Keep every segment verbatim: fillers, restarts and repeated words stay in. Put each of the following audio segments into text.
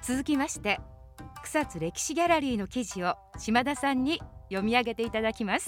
続きまして草津歴史ギャラリーの記事を島田さんに読み上げていただきます。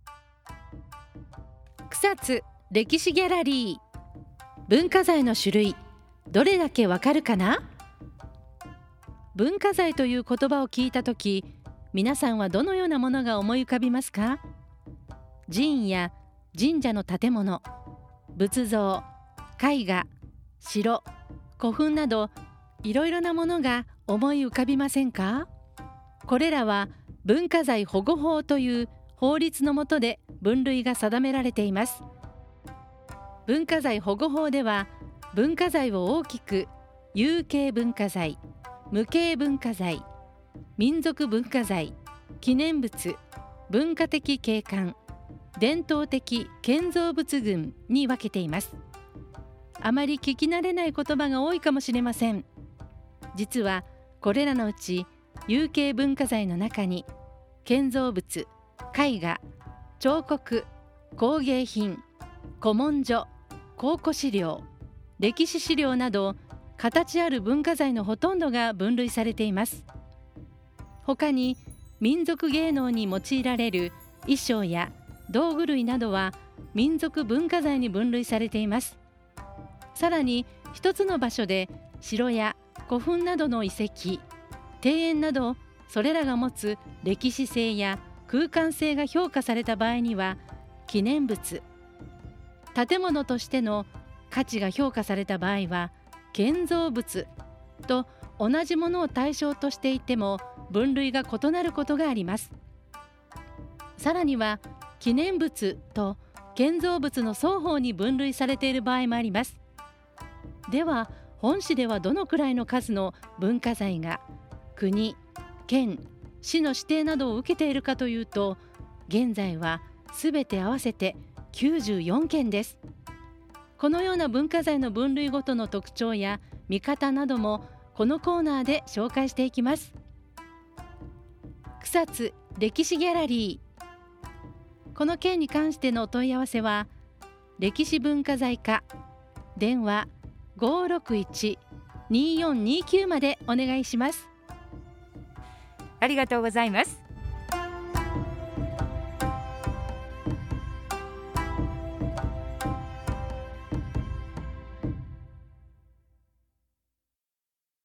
草津歴史ギャラリー、文化財の種類どれだけわかるかな？文化財という言葉を聞いたとき、皆さんはどのようなものが思い浮かびますか？寺院や神社の建物、仏像、絵画、城、古墳などいろいろなものが思い浮かびませんか？これらは文化財保護法という法律の下で分類が定められています。文化財保護法では、文化財を大きく有形文化財、無形文化財、民族文化財、記念物、文化的景観、伝統的建造物群に分けています。あまり聞き慣れない言葉が多いかもしれません。実はこれらのうち有形文化財の中に建造物、絵画、彫刻、工芸品、古文書、考古資料、歴史資料など形ある文化財のほとんどが分類されています。他に民族芸能に用いられる衣装や道具類などは民族文化財に分類されています。さらに一つの場所で城や古墳などの遺跡、庭園などそれらが持つ歴史性や空間性が評価された場合には記念物、建物としての価値が評価された場合は建造物と同じものを対象としていても分類が異なることがあります。さらには記念物と建造物の双方に分類されている場合もあります。では本市ではどのくらいの数の文化財が国、県、市の指定などを受けているかというと、現在はすべて合わせてきゅうじゅうよんけんです。このような文化財の分類ごとの特徴や見方などもこのコーナーで紹介していきます。草津歴史ギャラリー、この件に関してのお問い合わせは歴史文化財課電話 ごーろくいち にーよんにーきゅう までお願いします。 ありがとうございます。